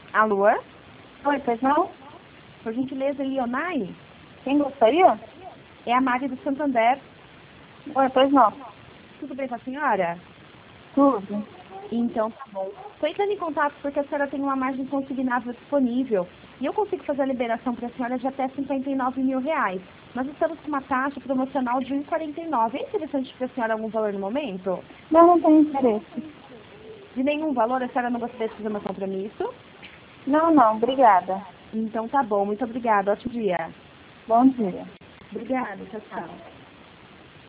Alô? Oi, pois não? Por gentileza, Lionai? Quem gostaria? É a Mari do Santander. Oi, pois não? Tudo bem com a senhora? Tudo. Então tá bom. Estou entrando em contato porque a senhora tem uma margem consignável disponível e eu consigo fazer a liberação para a senhora de até R$ 59 mil. Nós estamos com uma taxa promocional de 1,49. É interessante para a senhora algum valor no momento? Não tenho interesse. De nenhum valor, a senhora não gostaria de fazer uma compromisso? Não, obrigada. Então tá bom, muito obrigada. Ótimo dia. Bom dia. Obrigada, tchau, tchau.